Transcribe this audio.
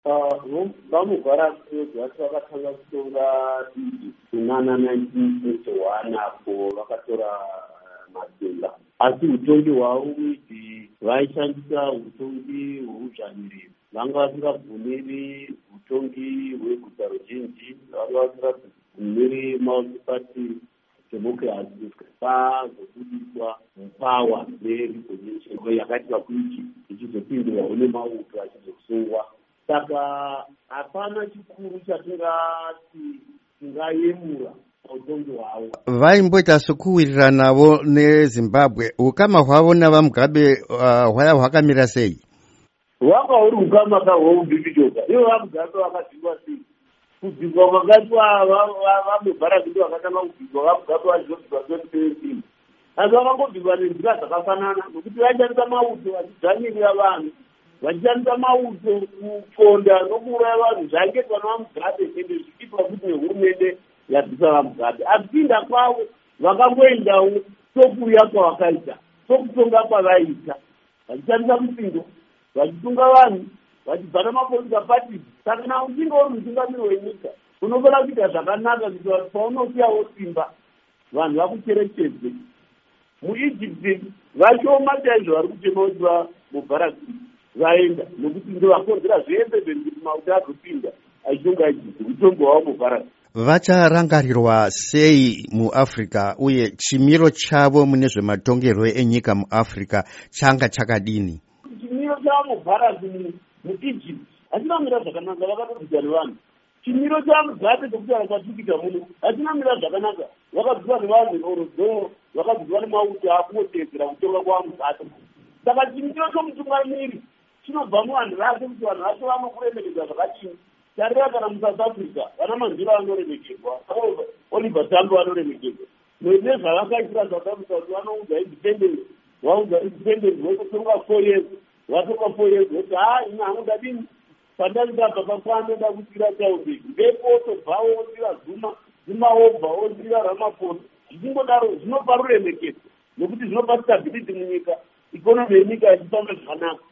vamugara zvati vakatanga kutonga kunana 1981 apo vakatora matenga, asi utongi hwavo uiti vaishandisa utongi hweuzhaniri. Vanga vasingabvumiri utongi hweguta ruzhinji, vanga vasingabvumiri multi-party democracy pazobudiswa mupawa nerevolution yakaitwa kuti ichizopindwa une mauto achizosungwa. Saka hapana chikuru chatingati tingayemura utongi hwavo. Vaimboita sokuwirira navo neZimbabwe. Ukama hwavo navaMugabe hwaya hwakamira sei? Hwanga huri ukama kahwoubhibidoka. Ivo vaMugabe vakadzingwa sei? Kudzingwa kwakaitwa vaMubarak ndivo vakatanga kudzingwa, vaMugabe vachizobvigwa 2017. Asi vakangobvigwa nenzira dzakafanana nokuti vaishandisa mauto vachidzvanyirira vanhu, vachishandisa mauto kuponda nokuuraya vanhu zvaingetwa navaMugabe ende zvichiitwa kuti nehurumende yabvisa vaMugabe. Akupinda kwavo vakangoendawo sokuuya kwavakaita, sokutonga kwavaita, vachishandisa mutsindo, vachitunga vanhu, vachibva namapolisa parties. Saka kana uchinge uri mutungamiri wenyika unofanira kuita zvakanaka kuti vanhu paunosiyawo simba vanhu vakucherechedze. MuEgypt vashoma chaizvo vari kuchema kuti vaMubarak vaenda, nokuti ndovakonzera zvese kuti mauto azopinda achitonga Egypt, utongi hwavo Mubarak. Vacharangarirwa sei muAfrica uye chimiro chavo mune zvematongerwo enyika muAfrica changa chakadini? Chimiro chaMubarak muEgypt achinamira zvakanaka, vakatobvisa nevanhu. Chimiro chaMugabe chokuti akatukita muno achinamira zvakanaka, vakabviswa nevanhu orozo, vakabviswa nemauto akuotedzera kutonga kwaMugabe. Saka chimiro chomutungamiri chinobva muvanhu vake kuti vanhu vacho vanokuremekedza zvakadini. Tarira kana muSouth Africa vana Mandela vanoremekedzwa, Oliver Tambo vanoremekedzwa, nezvavakaitira South Africa kuti vanoudza independence, vaudza independence vokutonga 4 years, vatonga 4 years voti ina hanoda dini pandandabva pakwanoda kusira chaubeki vepotobva wosira Zuma wobva wosira Ramaphosa. Zvichingodaro zvinopa ruremekedzo nokuti zvinopa stability munyika, ikonomi yenyika ichifamba zvakanaka.